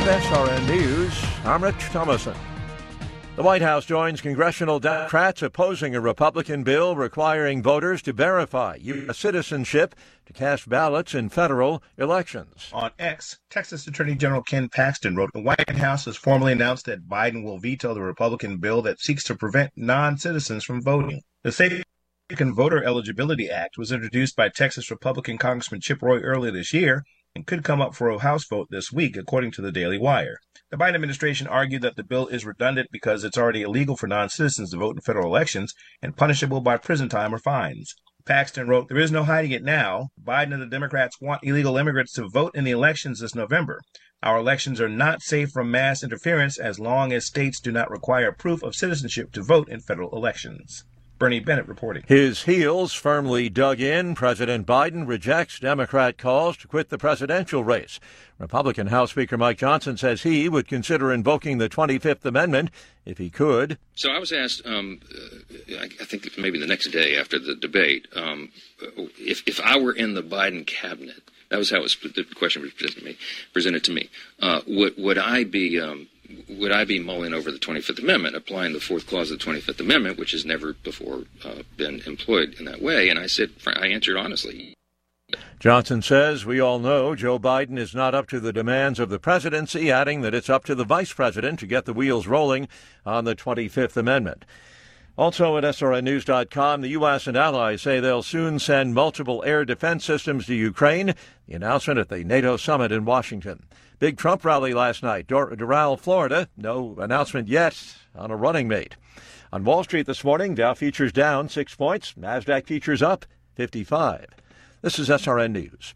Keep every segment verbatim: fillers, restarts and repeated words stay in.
With S R N News, I'm Rich Thomason. The White House joins congressional Democrats opposing a Republican bill requiring voters to verify U S citizenship to cast ballots in federal elections. On X, Texas Attorney General Ken Paxton wrote, the White House has formally announced that Biden will veto the Republican bill that seeks to prevent non-citizens from voting. The Safe American Voter Eligibility Act was introduced by Texas Republican Congressman Chip Roy earlier this year and could come up for a House vote this week, according to the Daily Wire. The Biden administration argued that the bill is redundant because it's already illegal for non-citizens to vote in federal elections and punishable by prison time or fines. Paxton wrote, there is no hiding it now. Biden and the Democrats want illegal immigrants to vote in the elections this November. Our elections are not safe from mass interference as long as states do not require proof of citizenship to vote in federal elections. Bernie Bennett reporting. His heels firmly dug in, President Biden rejects Democrat calls to quit the presidential race. Republican House Speaker Mike Johnson says he would consider invoking the twenty-fifth Amendment if he could. So I was asked, um, uh, I, I think maybe the next day after the debate, um, if, if I were in the Biden cabinet, that was how it was, the question was presented to me, presented to me. Uh, would, would I be... Um, Would I be mulling over the twenty-fifth Amendment, applying the fourth clause of the twenty-fifth Amendment, which has never before uh, been employed in that way? And I said, I answered honestly. Johnson says we all know Joe Biden is not up to the demands of the presidency, adding that it's up to the vice president to get the wheels rolling on the twenty-fifth Amendment. Also at S R N news dot com, the U S and allies say they'll soon send multiple air defense systems to Ukraine. The announcement at the NATO summit in Washington. Big Trump rally last night, Dor- Doral, Florida. No announcement yet on a running mate. On Wall Street this morning, Dow futures down six points. NASDAQ futures up fifty-five. This is S R N News.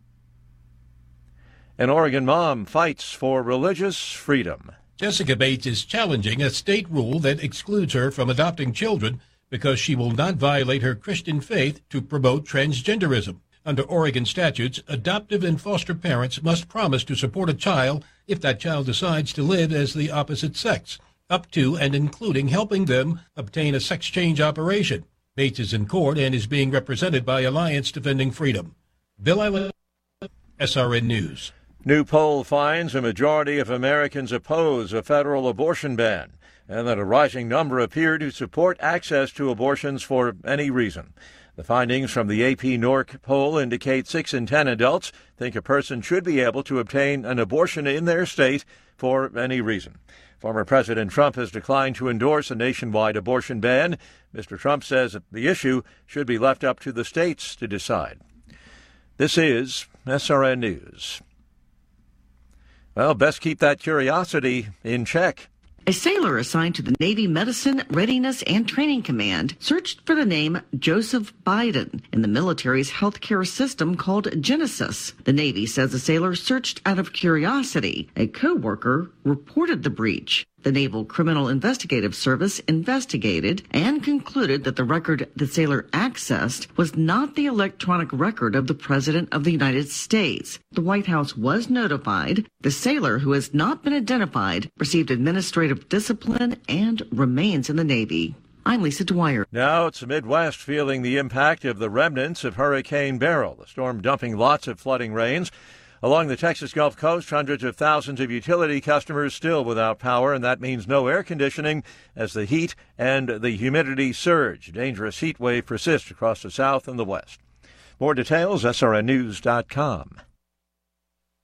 An Oregon mom fights for religious freedom. Jessica Bates is challenging a state rule that excludes her from adopting children because she will not violate her Christian faith to promote transgenderism. Under Oregon statutes, adoptive and foster parents must promise to support a child if that child decides to live as the opposite sex, up to and including helping them obtain a sex change operation. Bates is in court and is being represented by Alliance Defending Freedom. Bill Island, S R N News. New poll finds a majority of Americans oppose a federal abortion ban, and that a rising number appear to support access to abortions for any reason. The findings from the A P N O R C poll indicate six in ten adults think a person should be able to obtain an abortion in their state for any reason. Former President Trump has declined to endorse a nationwide abortion ban. Mister Trump says that the issue should be left up to the states to decide. This is S R N News. Well, best keep that curiosity in check. A sailor assigned to the Navy Medicine, Readiness, and Training Command searched for the name Joseph Biden in the military's healthcare system called Genesis. The Navy says the sailor searched out of curiosity. A co-worker reported the breach. The Naval Criminal Investigative Service investigated and concluded that the record the sailor accessed was not the electronic record of the President of the United States. The White House was notified. The sailor, who has not been identified, received administrative discipline and remains in the Navy. I'm Lisa Dwyer. Now it's the Midwest feeling the impact of the remnants of Hurricane Beryl, the storm dumping lots of flooding rains. Along the Texas Gulf Coast, hundreds of thousands of utility customers still without power, and that means no air conditioning as the heat and the humidity surge. Dangerous heat wave persists across the south and the west. More details, S R N news dot com.